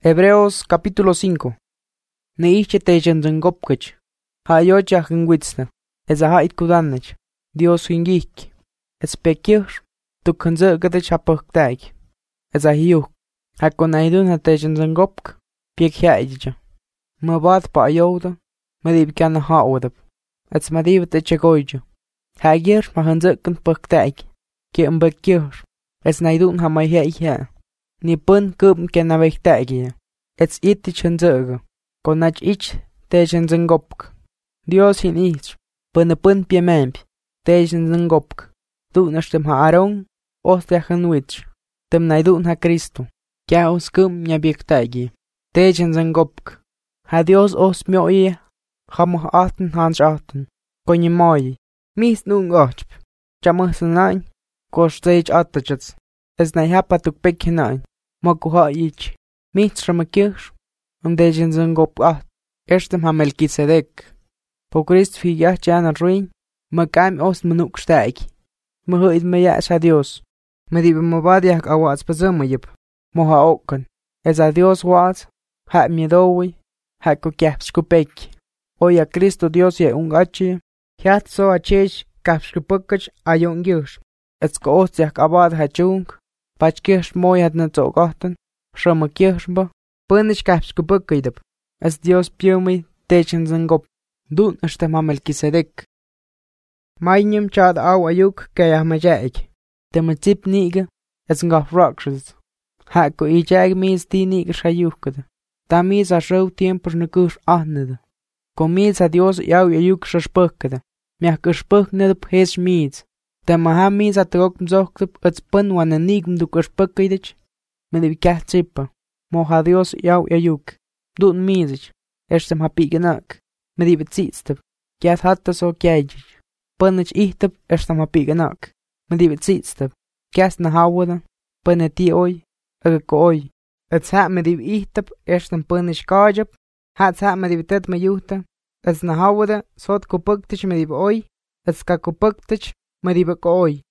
Hebreos capítulo 5. Niiche techenzengopkech. Hayocha hingwitsna. Eza hait kudanech. Dios hingik. Es pekir. Tukhanze gadech hapaktaik. Eza hiuk. Hakonaidun ha techenzengopk. Piek haidja. Mabad pa ayoda. Madib kana haodab. Ets madib techegoija. Hagir mahanzekan paktaik. Ke mbekir. Es naidun ha mayha. Ni pun kum kenavektaik. Ets itich hanzega. Konach ich techenzengopk. Dios hin ich. Pun piememp. Techenzengopk. Dunashtem ha Aaron. Osteachan witch. Tem naidun ha Cristo. Kiaos kum nyabiektaigi. Techenzengopk. Ha Dios os mioie. Hamoh aten hans aten. Konye moi. Mis nung ochp. Chamuhsanain. Kosteich atachats. Es naihapatuk pekinain. Makuha ich. Mis ramakirsch. Techenzengopk at. Erstem ha Melchizedek. Po Christ figach jana ruin. Makam os manuk staig. Mahuid mayas a Dios. Medib mabadiak awats pazamayip. Moha okan. Es a Dios wats. Ha miedowi. Ha kukiapskupek. Oya Cristo Dios ye ungachi. Hiat so a chech kapskupukach ayon gish. Es ko ostiak abad ha chung. Pachkish moyad na zogaten. Shramakirshba. Punish kapskupukidab. Es Dios piumi techenzengop. Dun ashtem ha Melchizedek. Mainyum chad aw ayuk kaya majaik. Tematzip niga. Es ngaf rakshas. Ha ko ijag mis ti niga shayukada. Ta mis a show tiempos nakush ahnada. Komis a Dios yaw ayuk shashpukada. Miak ushpuknadab hes mis. Temaha mis a trok mzoktub ets pun wan enigm duk ushpukidach. Medib kahtsipa. Moha Dios yaw ayuk. Dun misich. Erstem ha piganak. Medib tsitztab. Kiat hatta so kiajich. Punich ihtab erstem ha piganak. Medib tsitztab. Kias na hawada. Puneti oi. Agako oi. Ets ha medib ihtab erstem punich kajab. Hats ha medib tet mayuhta. Ets na hawada sot kupuktich medib oi. Ets ka kupuktich medib ako oi.